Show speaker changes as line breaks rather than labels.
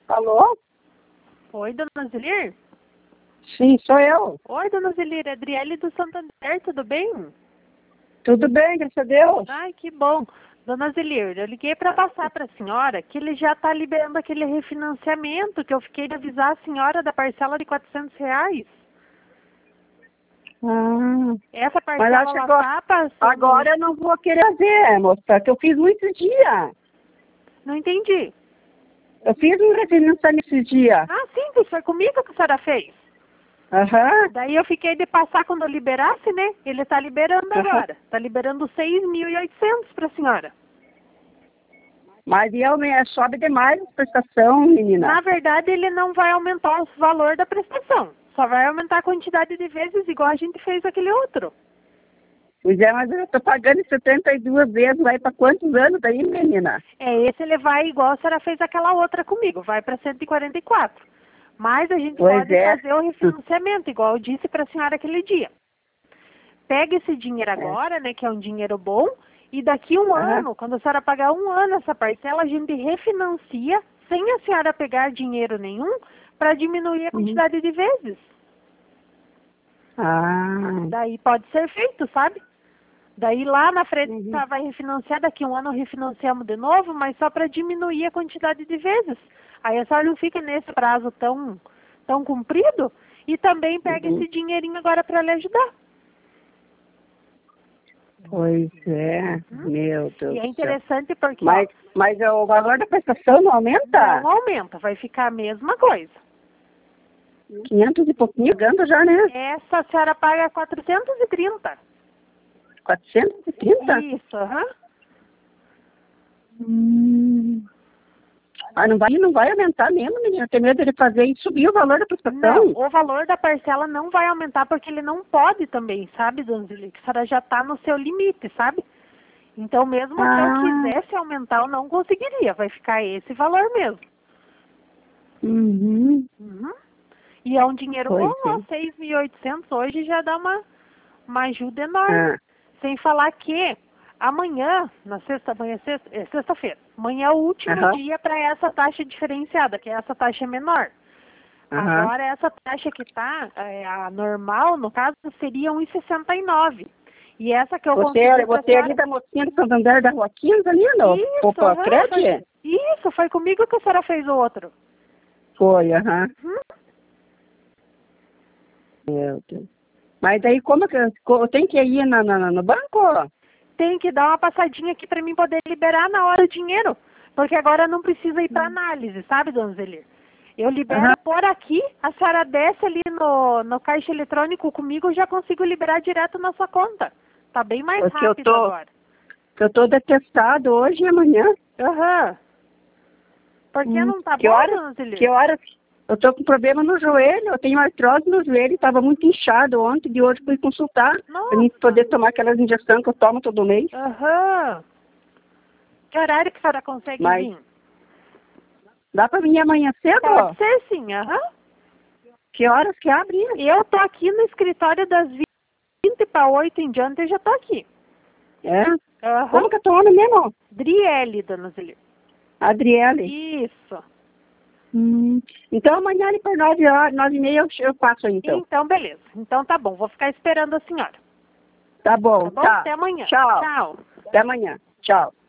Alô?
Oi, dona Zilir?
Sim, sou eu.
Oi, dona Zilir, Adriele do Santander, tudo bem?
Tudo bem, graças a Deus.
Ai, que bom. Dona Zilir, eu liguei para passar para a senhora que ele já está liberando aquele refinanciamento que eu fiquei de avisar a senhora da parcela de R$ 400. Essa
Mas
parcela
acho que
ela está passando...
agora eu não vou querer ver, moça, que eu fiz muitos dias.
Não entendi.
Eu fiz um refinanciamento esses dias.
Ah, sim, que foi comigo que a senhora fez.
Aham.
Daí eu fiquei de passar quando eu liberasse, né? Ele está liberando agora. Está liberando 6.800 para a senhora.
Mas sobe demais a prestação, menina.
Na verdade, ele não vai aumentar o valor da prestação. Só vai aumentar a quantidade de vezes, igual a gente fez aquele outro.
Pois é, mas eu estou pagando 72 vezes, vai para quantos anos daí, menina?
Esse ele vai igual a senhora fez aquela outra comigo, vai para 144. Mas a gente
Pois
pode
é.
fazer o refinanciamento, igual eu disse para a senhora aquele dia. Pega esse dinheiro agora, né, que é um dinheiro bom, e daqui um ano, quando a senhora pagar um ano essa parcela, a gente refinancia sem a senhora pegar dinheiro nenhum para diminuir a quantidade de vezes. Daí pode ser feito, sabe? Daí lá na frente vai refinanciar, daqui um ano refinanciamos de novo, mas só para diminuir a quantidade de vezes. Aí a senhora não fica nesse prazo tão comprido e também pega esse dinheirinho agora para lhe ajudar.
Pois é, meu Deus.
E é interessante porque...
Mas o valor da prestação não aumenta?
Não aumenta, vai ficar a mesma coisa.
500 e pouquinho, pagando já, né?
Essa a senhora paga 430.
430?
Isso, aham.
Ah, não vai aumentar mesmo, menina. Tem medo de fazer e subir o valor da prestação?
Não, o valor da parcela não vai aumentar porque ele não pode também, sabe, dona Zili? Que a senhora já está no seu limite, sabe? Então, mesmo que eu quisesse aumentar, eu não conseguiria. Vai ficar esse valor mesmo. E é um dinheiro bom, ó, 6.800 hoje já dá uma ajuda enorme. Sem falar que amanhã, é sexta-feira, amanhã é o último dia para essa taxa diferenciada, que é essa taxa menor. Agora, essa taxa que está, a normal, no caso, seria 1,69. E essa que eu consegui...
Você ali da mocinha do Santander da Rua 15 ali, não?
Isso, Isso, foi comigo que a senhora fez o outro.
Foi, Meu Deus. Mas daí como que eu tenho que ir no banco?
Tem que dar uma passadinha aqui para mim poder liberar na hora o dinheiro. Porque agora não precisa ir para análise, sabe, dona Zelir? Eu libero por aqui, a senhora desce ali no caixa eletrônico comigo, eu já consigo liberar direto na sua conta. Tá bem mais rápido agora.
Eu tô detestado hoje e amanhã.
Por que não tá bom, dona Zelir?
Que horas? Eu tô com problema no joelho, eu tenho artrose no joelho, estava muito inchado ontem, de hoje fui consultar, para mim poder tomar aquelas injeções que eu tomo todo mês.
Que horário que a senhora consegue vir?
Dá para vir amanhã cedo?
Pode ser sim,
Que horas que abre?
Eu tô aqui no escritório das 20 para 8 em diante, eu já tô aqui.
Como que é teu nome mesmo?
Adriele, dona Zelir.
Adriele?
Isso.
Então amanhã ali por 9h, 9h30 eu passo aí, então.
Então, beleza. Então tá bom, vou ficar esperando a senhora.
Tá bom,
Tá bom? Até amanhã.
Tchau. Até amanhã. Tchau.